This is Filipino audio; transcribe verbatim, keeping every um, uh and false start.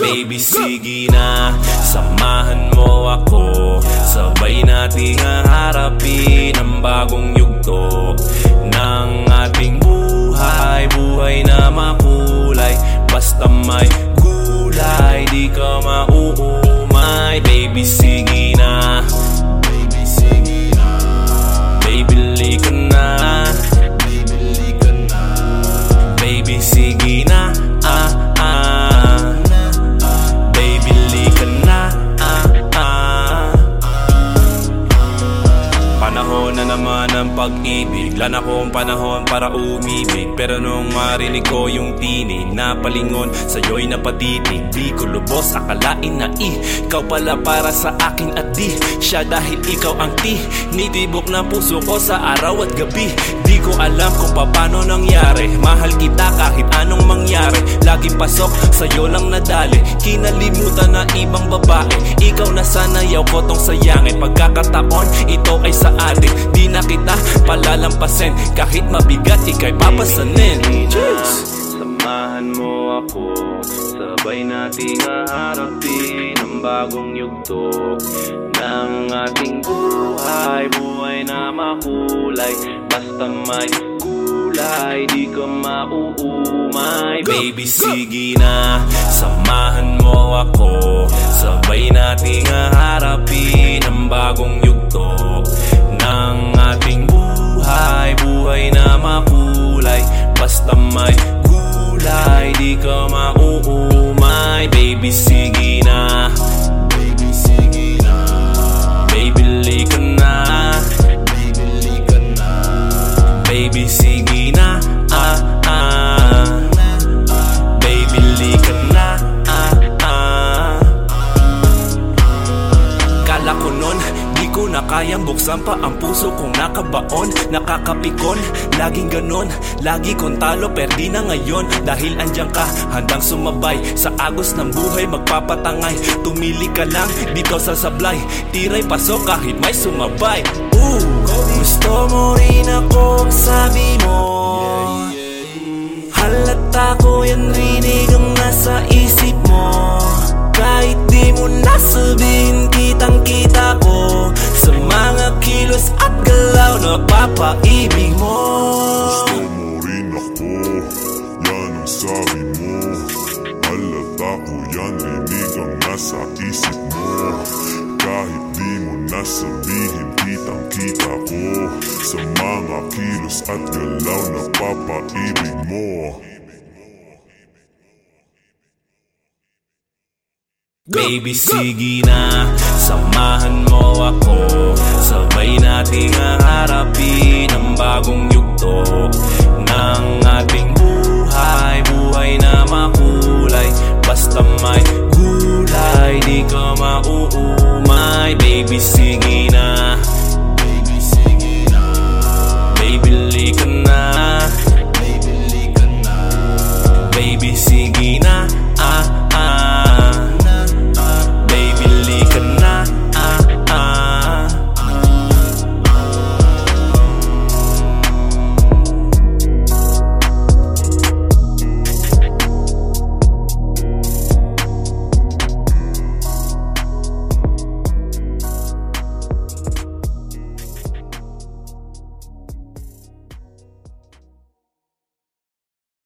Baby sige na, samahan mo ako, sabay nating haharapin ang bagong yugto ng ating buhay. Buhay na makulay, basta may gulay, di ka mauumay. Baby sige na, baby sige na, baby lika na, baby lika na, baby sige na, ah ah, baby lika na, ah ah. Panahon na naman ng pag-ibig, lan akong panahon para umibig. Pero nung marinig ko yung tinig na palingon, sa'yo'y napatitig. Di ko lubos akalain na ikaw pala para sa akin at di siya, dahil ikaw ang tinitibok ng puso ko sa araw at gabi. Di ko alam kung paano nangyari, mahal kita kahit anong mangyari. Laging pasok, sa'yo lang nadali, kinalimutan na ibang babae. Ikaw na sana yaw ko tong sayangin, pagkakataon ito ay sa atin. Di na kita palalampasin, kahit mabigat ika'y papasanin. Samahan mo ako, sabay nating haharapin ang bagong yugto ng ating buhay. Buhay na makulay, basta may gulay, di ka mauumay. Baby sige na, samahan mo ako, sabay nating haharapin ang bagong yugto ng ating buhay. Buhay na makulay, basta may gulay, di ka mauumay. Baby sige na, baby sige na, baby lika na, baby lika na, baby sige na, ah ah, baby lika na, ah ah. Kala ko nun di ko na kayang buksan pa ang puso kong nakabaon, nakakapikon, laging ganon. Lagi kong talo, perdi na ngayon, dahil andyan ka, handang sumabay sa agos ng buhay, magpapatangay. Tumili ka lang dito sa sablay, tiray pasok kahit may sumabay. Ooh, gusto mo rin ako, sabi mo, halata ko yan, rinig ang nasa isip mo. Kahit di mo nasabihin, kitang kita ko sa mga kilos at galaw na papaibig mo. Gusto mo rin ako, yan ang sabi mo. Halata ko yan, rinig ang nasa isip mo. Kahit di mo nasabihin, kitang kita ko sa mga kilos at galaw na papaibig mo. Baby sige na, samahan mo ako, sabay nating haharapin ang bagong yugto ng ating